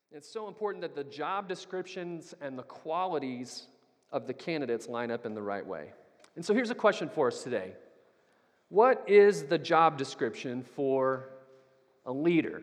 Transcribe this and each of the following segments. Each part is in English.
It's so important that the job descriptions and the qualities of the candidates line up in the right way. And so here's a question for us today. What is the job description for a leader?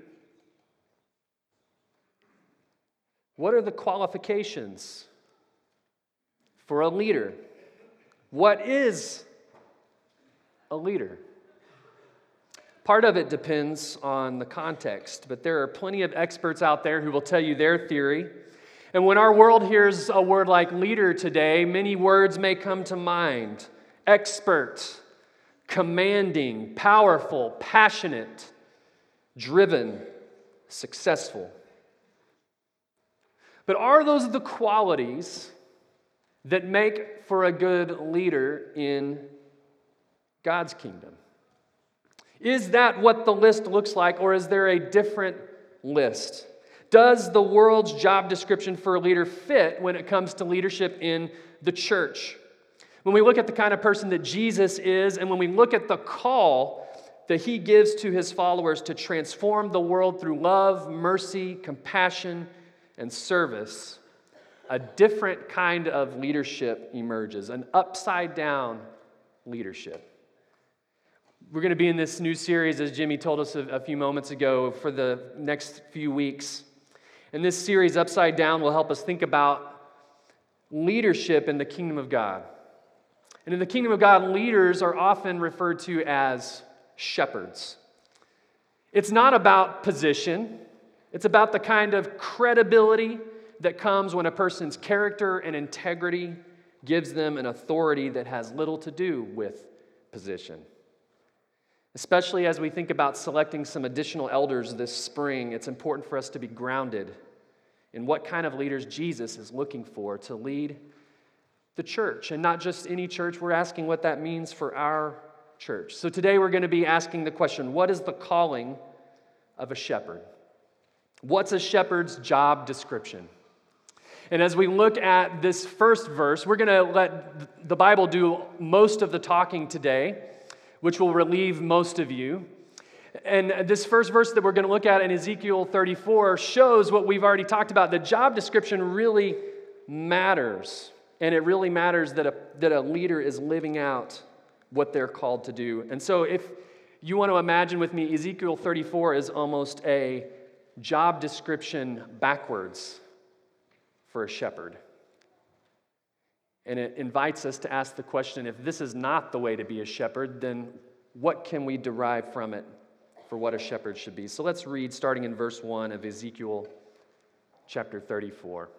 What are the qualifications for a leader? What is a leader? Part of it depends on the context, but there are plenty of experts out there who will tell you their theory. And when our world hears a word like leader today, many words may come to mind. Expert, commanding, powerful, passionate, driven, successful. But are those the qualities that make for a good leader in God's kingdom? Is that what the list looks like, or is there a different list? Does the world's job description for a leader fit when it comes to leadership in the church? When we look at the kind of person that Jesus is, and when we look at the call that he gives to his followers to transform the world through love, mercy, compassion, and service, a different kind of leadership emerges, an upside-down leadership. We're going to be in this new series, as Jimmy told us a few moments ago, for the next few weeks. And this series, Upside Down, will help us think about leadership in the kingdom of God. And in the kingdom of God, leaders are often referred to as shepherds. It's not about position. It's about the kind of credibility that comes when a person's character and integrity gives them an authority that has little to do with position. Especially as we think about selecting some additional elders this spring, it's important for us to be grounded in what kind of leaders Jesus is looking for to lead the church. And not just any church, we're asking what that means for our church. So today we're going to be asking the question, what is the calling of a shepherd? What's a shepherd's job description? And as we look at this first verse, we're going to let the Bible do most of the talking today, which will relieve most of you. And this first verse that we're going to look at in Ezekiel 34 shows what we've already talked about. The job description really matters. And it really matters that a leader is living out what they're called to do. And so if you want to imagine with me, Ezekiel 34 is almost a job description backwards for a shepherd. And it invites us to ask the question, if this is not the way to be a shepherd, then what can we derive from it for what a shepherd should be? So let's read starting in verse 1 of Ezekiel chapter 34.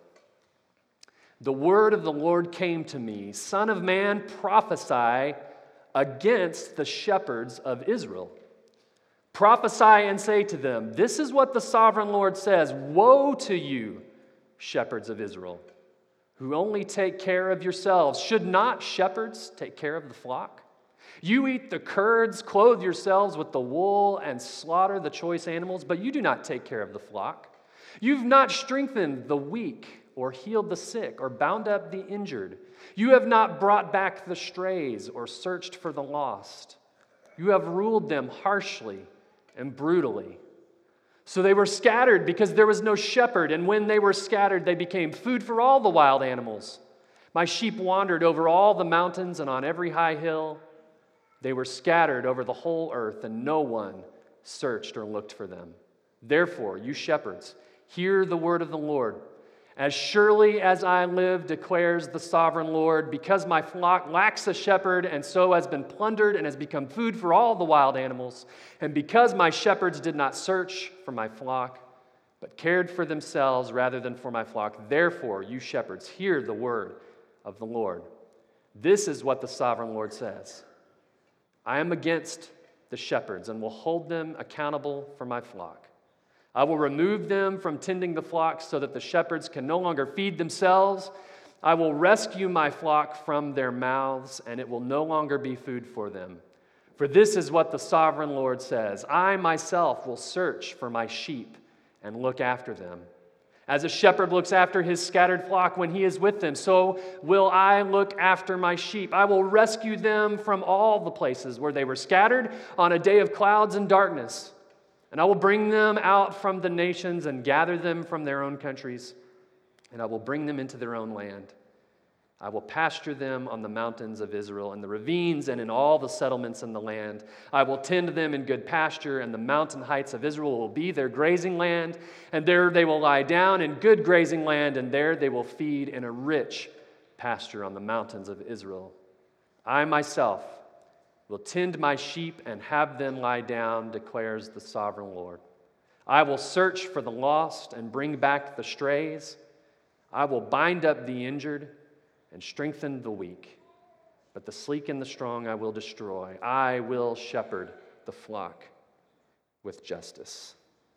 The word of the Lord came to me, Son of man, prophesy against the shepherds of Israel. Prophesy and say to them, this is what the sovereign Lord says, woe to you, shepherds of Israel, who only take care of yourselves. Should not shepherds take care of the flock? You eat the curds, clothe yourselves with the wool, and slaughter the choice animals, but you do not take care of the flock. You've not strengthened the weak, or healed the sick, or bound up the injured. You have not brought back the strays, or searched for the lost. You have ruled them harshly and brutally. So they were scattered because there was no shepherd, and when they were scattered, they became food for all the wild animals. My sheep wandered over all the mountains and on every high hill. They were scattered over the whole earth, and no one searched or looked for them. Therefore, you shepherds, hear the word of the Lord. As surely as I live, declares the sovereign Lord, because my flock lacks a shepherd and so has been plundered and has become food for all the wild animals, and because my shepherds did not search for my flock, but cared for themselves rather than for my flock, therefore, you shepherds, hear the word of the Lord. This is what the sovereign Lord says. I am against the shepherds and will hold them accountable for my flock. I will remove them from tending the flock so that the shepherds can no longer feed themselves. I will rescue my flock from their mouths, and it will no longer be food for them. For this is what the sovereign Lord says. I myself will search for my sheep and look after them. As a shepherd looks after his scattered flock when he is with them, so will I look after my sheep. I will rescue them from all the places where they were scattered on a day of clouds and darkness. And I will bring them out from the nations and gather them from their own countries, and I will bring them into their own land. I will pasture them on the mountains of Israel, in the ravines, and in all the settlements in the land. I will tend them in good pasture, and the mountain heights of Israel will be their grazing land. And there they will lie down in good grazing land, and there they will feed in a rich pasture on the mountains of Israel. I myself will tend my sheep and have them lie down, declares the sovereign Lord. I will search for the lost and bring back the strays. I will bind up the injured and strengthen the weak. But the sleek and the strong I will destroy. I will shepherd the flock with justice.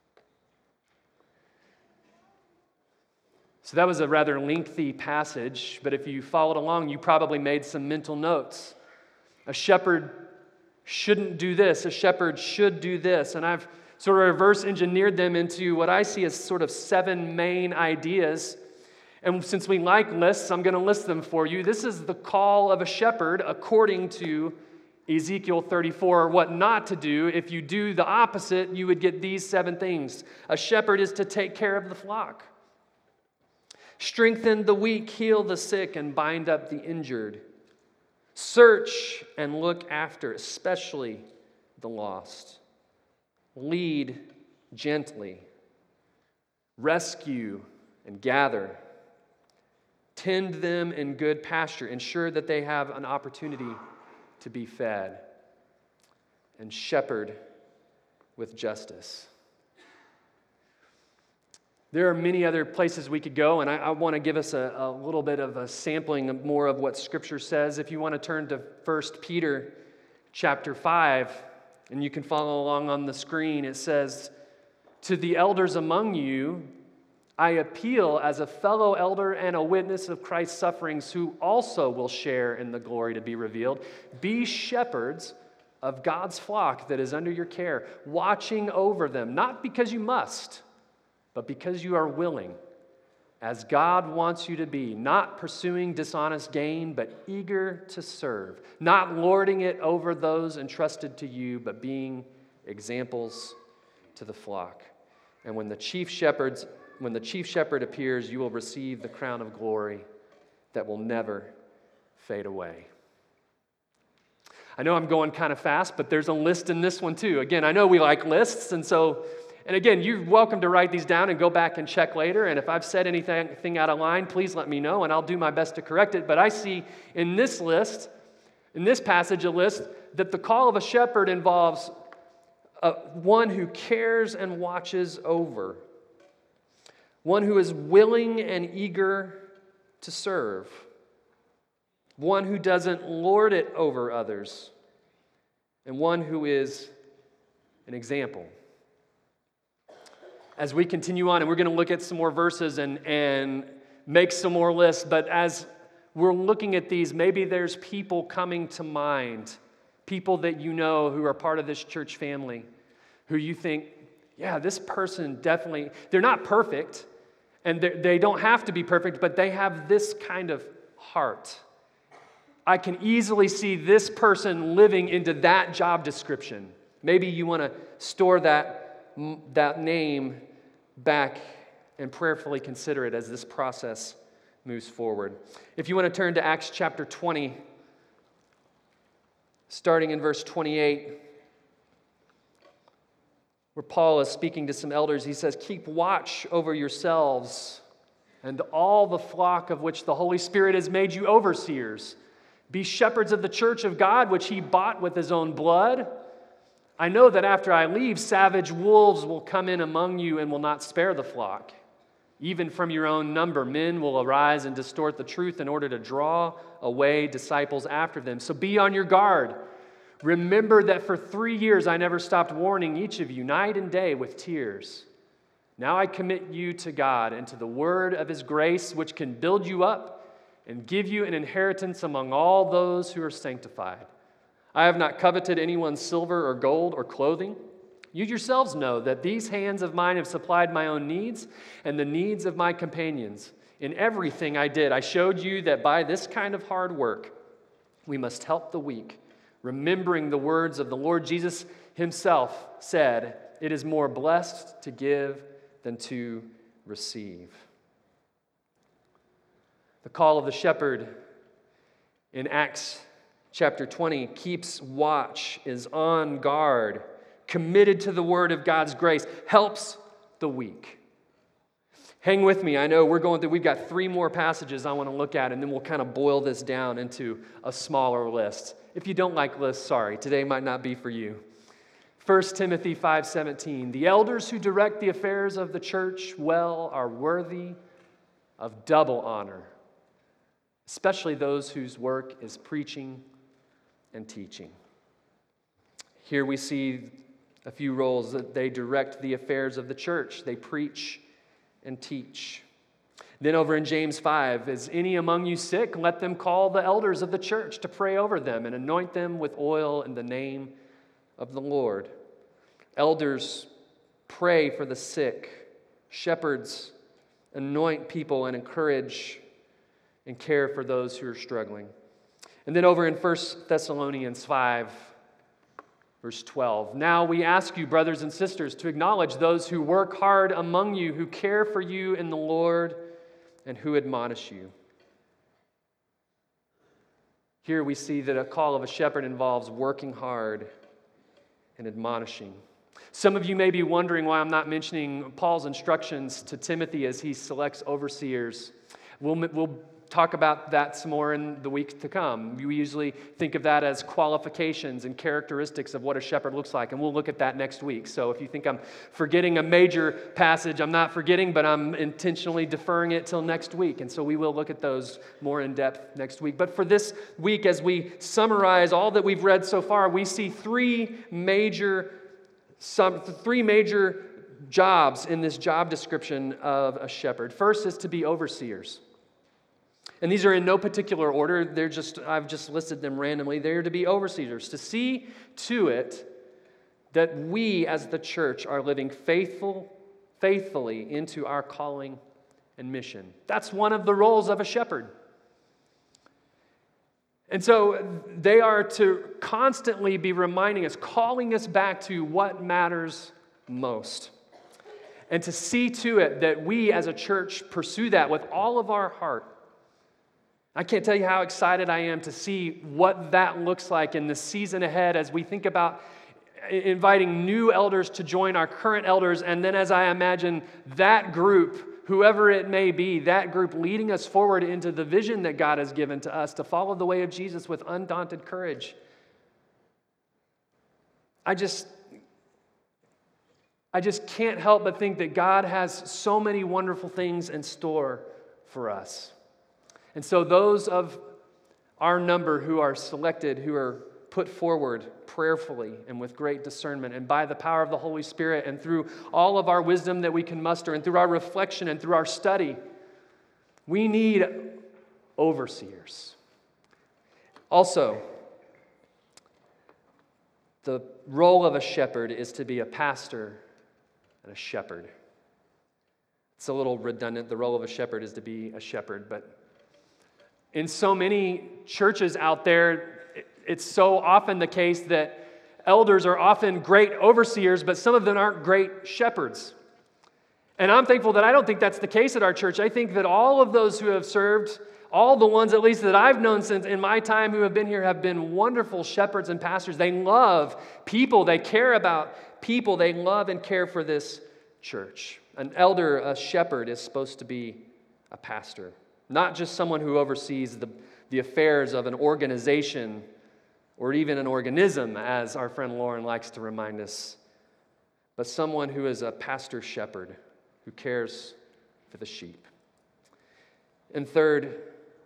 So that was a rather lengthy passage, but if you followed along, you probably made some mental notes. A shepherd shouldn't do this. A shepherd should do this. And I've sort of reverse engineered them into what I see as sort of 7 main ideas. And since we like lists, I'm going to list them for you. This is the call of a shepherd according to Ezekiel 34, what not to do. If you do the opposite, you would get these 7 things. A shepherd is to take care of the flock. Strengthen the weak, heal the sick, and bind up the injured. Search and look after, especially the lost. Lead gently. Rescue and gather. Tend them in good pasture. Ensure that they have an opportunity to be fed. And shepherd with justice. There are many other places we could go, and I want to give us a little bit of a sampling of more of what Scripture says. If you want to turn to 1 Peter chapter 5, and you can follow along on the screen, it says, "To the elders among you, I appeal as a fellow elder and a witness of Christ's sufferings, who also will share in the glory to be revealed. Be shepherds of God's flock that is under your care, watching over them, not because you must, but because you are willing, as God wants you to be, not pursuing dishonest gain, but eager to serve, not lording it over those entrusted to you, but being examples to the flock. And when the chief shepherd appears, you will receive the crown of glory that will never fade away." I know I'm going kind of fast, but there's a list in this one too. Again, I know we like lists, and again, you're welcome to write these down and go back and check later. And if I've said anything out of line, please let me know, and I'll do my best to correct it. But I see in this list, in this passage, a list that the call of a shepherd involves one who cares and watches over, one who is willing and eager to serve, one who doesn't lord it over others, and one who is an example. As we continue on, and we're going to look at some more verses and make some more lists, but as we're looking at these, maybe there's people coming to mind, people that you know who are part of this church family, who you think, yeah, this person definitely, they're not perfect, and they don't have to be perfect, but they have this kind of heart. I can easily see this person living into that job description. Maybe you want to store that name back and prayerfully consider it as this process moves forward. If you want to turn to Acts chapter 20, starting in verse 28, where Paul is speaking to some elders, he says, "Keep watch over yourselves and all the flock of which the Holy Spirit has made you overseers. Be shepherds of the church of God, which he bought with his own blood. I know that after I leave, savage wolves will come in among you and will not spare the flock. Even from your own number, men will arise and distort the truth in order to draw away disciples after them. So be on your guard. Remember that for 3 years I never stopped warning each of you night and day with tears. Now I commit you to God and to the word of his grace, which can build you up and give you an inheritance among all those who are sanctified. I have not coveted anyone's silver or gold or clothing. You yourselves know that these hands of mine have supplied my own needs and the needs of my companions. In everything I did, I showed you that by this kind of hard work, we must help the weak, remembering the words of the Lord Jesus himself said, it is more blessed to give than to receive. The call of the shepherd in Acts chapter 20 keeps watch, is on guard, committed to the word of God's grace, helps the weak. Hang with me. I know we've got 3 more passages I want to look at, and then we'll kind of boil this down into a smaller list. If you don't like lists, sorry, today might not be for you. 1 Timothy 5:17, the elders who direct the affairs of the church well are worthy of double honor, especially those whose work is preaching and teaching. Here we see a few roles that they direct the affairs of the church. They preach and teach. Then over in James 5, is any among you sick? Let them call the elders of the church to pray over them and anoint them with oil in the name of the Lord. Elders pray for the sick. Shepherds anoint people and encourage and care for those who are struggling. And then over in 1 Thessalonians 5, verse 12, now we ask you, brothers and sisters, to acknowledge those who work hard among you, who care for you in the Lord, and who admonish you. Here we see that a call of a shepherd involves working hard and admonishing. Some of you may be wondering why I'm not mentioning Paul's instructions to Timothy as he selects overseers. We'll talk about that some more in the weeks to come. We usually think of that as qualifications and characteristics of what a shepherd looks like, and we'll look at that next week. So if you think I'm forgetting a major passage, I'm not forgetting, but I'm intentionally deferring it till next week, and so we will look at those more in depth next week. But for this week, as we summarize all that we've read so far, we see three major jobs in this job description of a shepherd. First is to be overseers. And these are in no particular order. I've just listed them randomly. They're to be overseers, to see to it that we as the church are living faithfully into our calling and mission. That's one of the roles of a shepherd. And so they are to constantly be reminding us, calling us back to what matters most. And to see to it that we as a church pursue that with all of our heart. I can't tell you how excited I am to see what that looks like in the season ahead as we think about inviting new elders to join our current elders, and then as I imagine that group, whoever it may be, that group leading us forward into the vision that God has given to us to follow the way of Jesus with undaunted courage. I just can't help but think that God has so many wonderful things in store for us. And so those of our number who are selected, who are put forward prayerfully and with great discernment and by the power of the Holy Spirit and through all of our wisdom that we can muster and through our reflection and through our study, we need overseers. Also, the role of a shepherd is to be a pastor and a shepherd. It's a little redundant. The role of a shepherd is to be a shepherd, but in so many churches out there, it's so often the case that elders are often great overseers, but some of them aren't great shepherds. And I'm thankful that I don't think that's the case at our church. I think that all of those who have served, all the ones at least that I've known since in my time who have been here, have been wonderful shepherds and pastors. They love people. They care about people. They love and care for this church. An elder, a shepherd, is supposed to be a pastor. Not just someone who oversees the affairs of an organization or even an organism, as our friend Lauren likes to remind us, but someone who is a pastor shepherd who cares for the sheep. And third,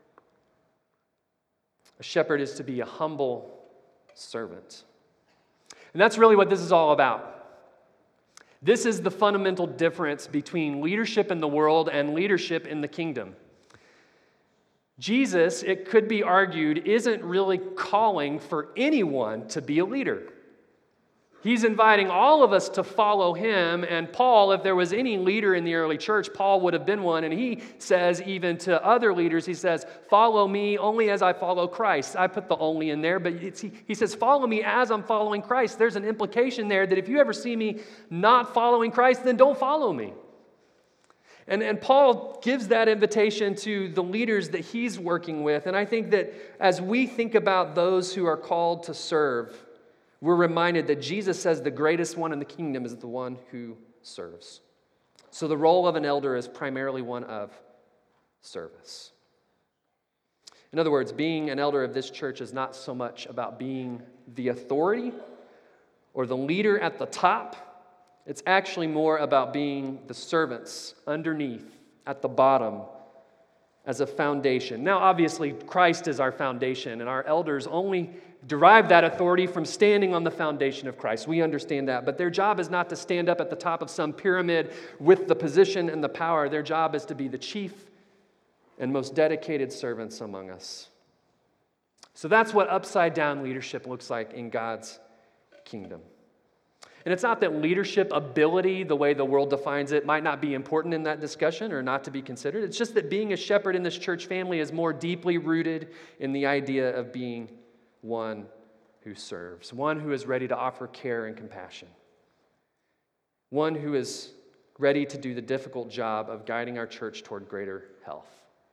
a shepherd is to be a humble servant. And that's really what this is all about. This is the fundamental difference between leadership in the world and leadership in the kingdom. Jesus, it could be argued, isn't really calling for anyone to be a leader. He's inviting all of us to follow him. And Paul, if there was any leader in the early church, Paul would have been one. And he says, even to other leaders, he says, follow me only as I follow Christ. I put the only in there, but he says, follow me as I'm following Christ. There's an implication there that if you ever see me not following Christ, then don't follow me. And Paul gives that invitation to the leaders that he's working with. And I think that as we think about those who are called to serve, we're reminded that Jesus says the greatest one in the kingdom is the one who serves. So the role of an elder is primarily one of service. In other words, being an elder of this church is not so much about being the authority or the leader at the top. It's actually more about being the servants underneath, at the bottom, as a foundation. Now, obviously, Christ is our foundation, and our elders only derive that authority from standing on the foundation of Christ. We understand that. But their job is not to stand up at the top of some pyramid with the position and the power. Their job is to be the chief and most dedicated servants among us. So that's what upside-down leadership looks like in God's kingdom. And it's not that leadership ability, the way the world defines it, might not be important in that discussion or not to be considered. It's just that being a shepherd in this church family is more deeply rooted in the idea of being one who serves, one who is ready to offer care and compassion, one who is ready to do the difficult job of guiding our church toward greater health.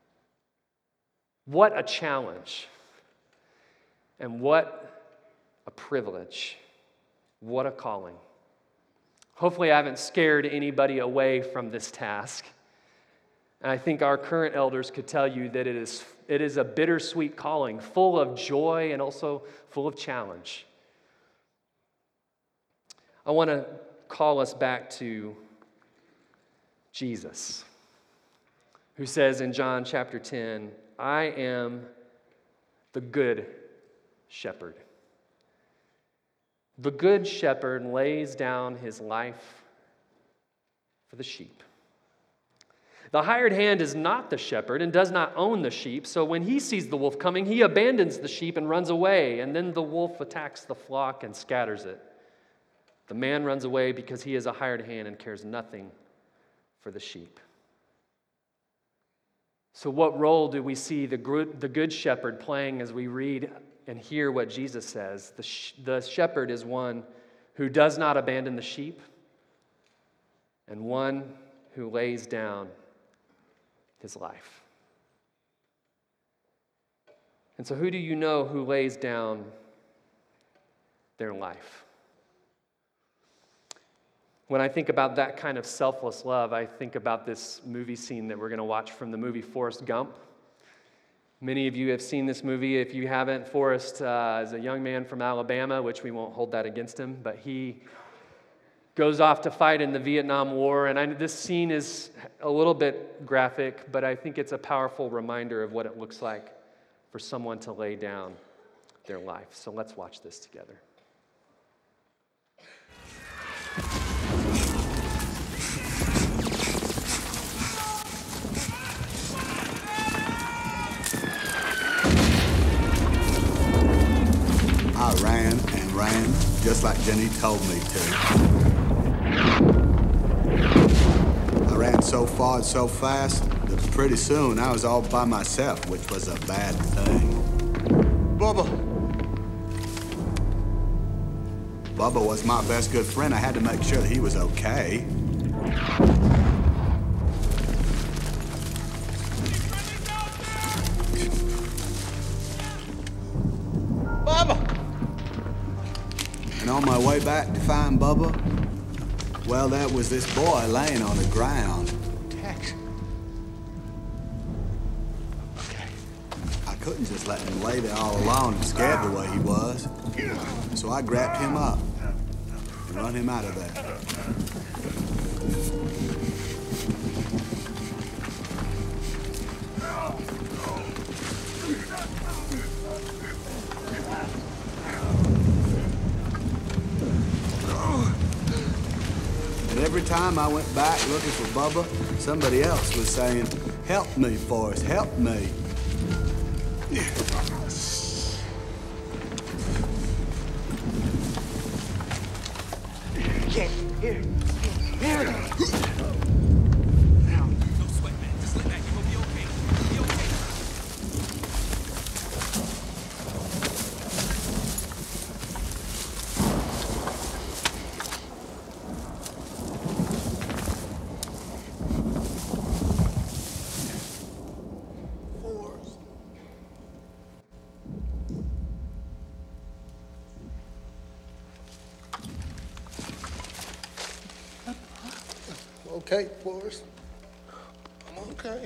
What a challenge, and what a privilege. What a calling. Hopefully I haven't scared anybody away from this task. And I think our current elders could tell you that it is a bittersweet calling, full of joy and also full of challenge. I want to call us back to Jesus, who says in John chapter 10, I am the good shepherd. The good shepherd lays down his life for the sheep. The hired hand is not the shepherd and does not own the sheep, so when he sees the wolf coming, he abandons the sheep and runs away, and then the wolf attacks the flock and scatters it. The man runs away because he is a hired hand and cares nothing for the sheep. So what role do we see the good shepherd playing as we read and hear what Jesus says? The shepherd is one who does not abandon the sheep and one who lays down his life. And so who do you know who lays down their life? When I think about that kind of selfless love, I think about this movie scene that we're going to watch from the movie Forrest Gump. Many of you have seen this movie. If you haven't, Forrest is a young man from Alabama, which we won't hold that against him, but he goes off to fight in the Vietnam War, and this scene is a little bit graphic, but I think it's a powerful reminder of what it looks like for someone to lay down their life. So let's watch this together. I ran and ran, just like Jenny told me to. I ran so far and so fast that pretty soon I was all by myself, which was a bad thing. Bubba! Bubba was my best good friend. I had to make sure that he was okay. And on my way back to find Bubba, well, there was this boy laying on the ground. Tex. Okay. I couldn't just let him lay there all alone and scared the way he was. So I grabbed him up and run him out of there. Every time I went back looking for Bubba, somebody else was saying, "Help me, Forrest, help me." Here. Here. No sweat, man. Just lay back. You're gonna be okay. You'll be okay. Forrest. Okay, Forrest. I'm okay.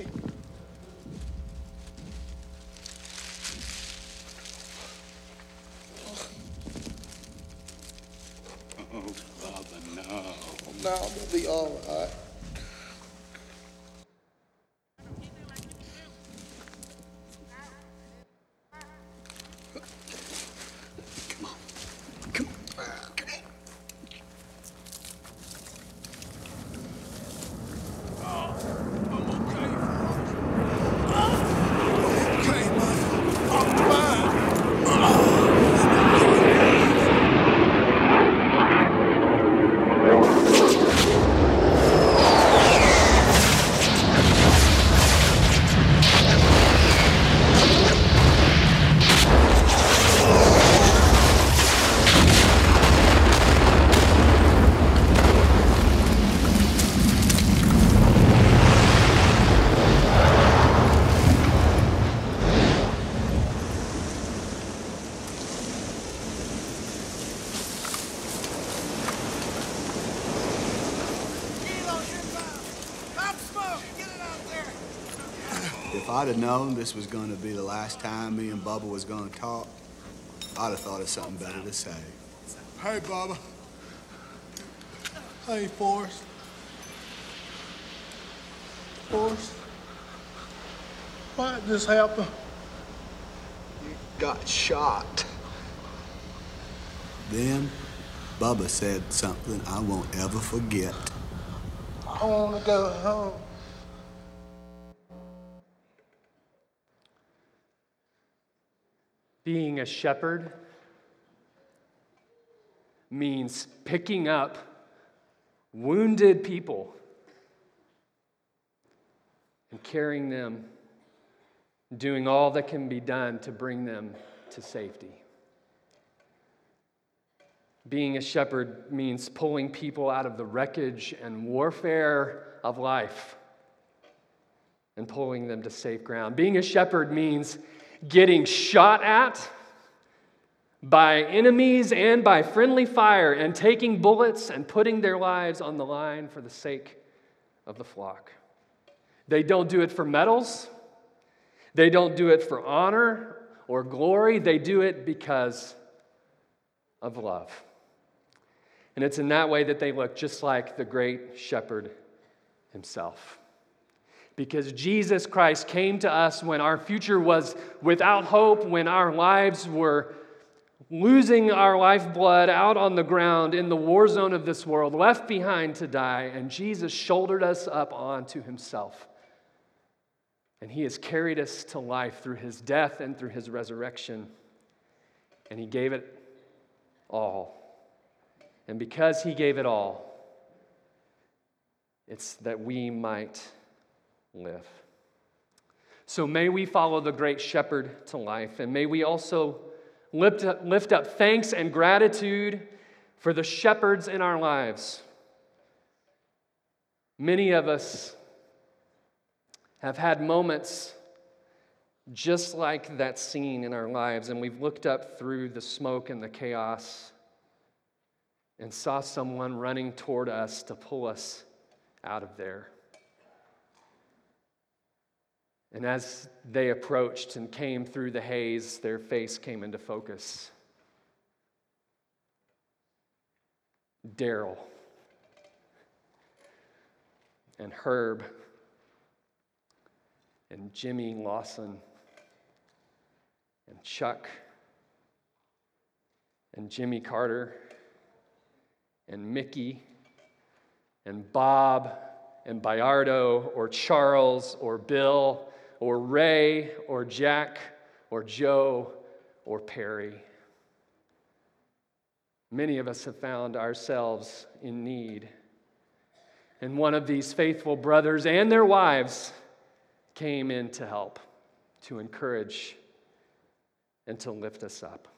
Oh, Bubba, no. Now I'm gonna be all right. If I'd have known this was going to be the last time me and Bubba was going to talk, I'd have thought of something better to say. Hey, Bubba. Hey, Forrest. Forrest. Why did this happen? You got shot. Then, Bubba said something I won't ever forget. I want to go home. Being a shepherd means picking up wounded people and carrying them, doing all that can be done to bring them to safety. Being a shepherd means pulling people out of the wreckage and warfare of life and pulling them to safe ground. Being a shepherd means getting shot at by enemies and by friendly fire and taking bullets and putting their lives on the line for the sake of the flock. They don't do it for medals. They don't do it for honor or glory. They do it because of love. And it's in that way that they look just like the great shepherd himself. Because Jesus Christ came to us when our future was without hope, when our lives were losing our lifeblood out on the ground in the war zone of this world, left behind to die, and Jesus shouldered us up onto himself. And he has carried us to life through his death and through his resurrection. And he gave it all. And because he gave it all, it's that we might live. So may we follow the great shepherd to life, and may we also lift up thanks and gratitude for the shepherds in our lives. Many of us have had moments just like that scene in our lives, and we've looked up through the smoke and the chaos and saw someone running toward us to pull us out of there. And as they approached and came through the haze, their face came into focus. Daryl and Herb and Jimmy Lawson and Chuck and Jimmy Carter and Mickey and Bob and Bayardo or Charles or Bill or Ray or Jack or Joe or Perry. Many of us have found ourselves in need. And one of these faithful brothers and their wives came in to help, to encourage, and to lift us up.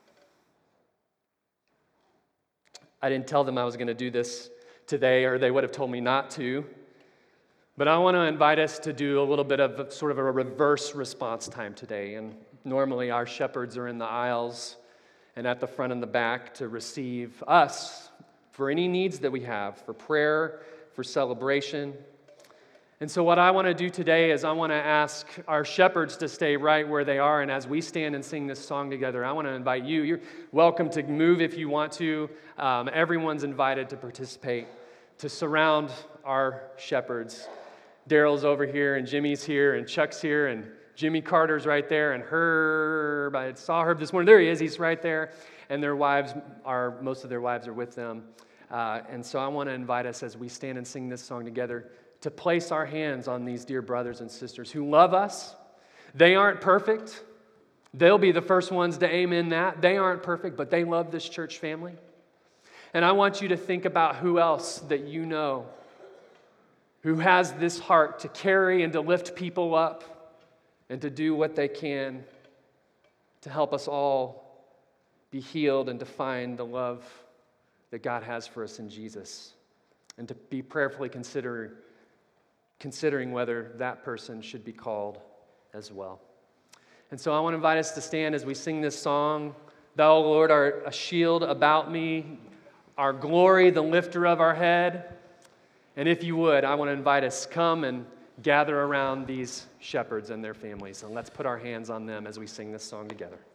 I didn't tell them I was going to do this today, or they would have told me not to. But I want to invite us to do a little bit of sort of a reverse response time today. And normally our shepherds are in the aisles and at the front and the back to receive us for any needs that we have, for prayer, for celebration. And so what I want to do today is I want to ask our shepherds to stay right where they are. And as we stand and sing this song together, I want to invite you. You're welcome to move if you want to. Everyone's invited to participate, to surround our shepherds. Daryl's over here, and Jimmy's here, and Chuck's here, and Jimmy Carter's right there, and Herb. I saw Herb this morning. There he is. He's right there. And most of their wives are with them. And so I want to invite us as we stand and sing this song together to place our hands on these dear brothers and sisters who love us. They aren't perfect. They'll be the first ones to amen that. They aren't perfect, but they love this church family. And I want you to think about who else that you know who has this heart to carry and to lift people up and to do what they can to help us all be healed and to find the love that God has for us in Jesus, and to be prayerfully considering whether that person should be called as well. And so I want to invite us to stand as we sing this song. Thou, O Lord, art a shield about me, our glory, the lifter of our head. And if you would, I want to invite us, come and gather around these shepherds and their families. And let's put our hands on them as we sing this song together.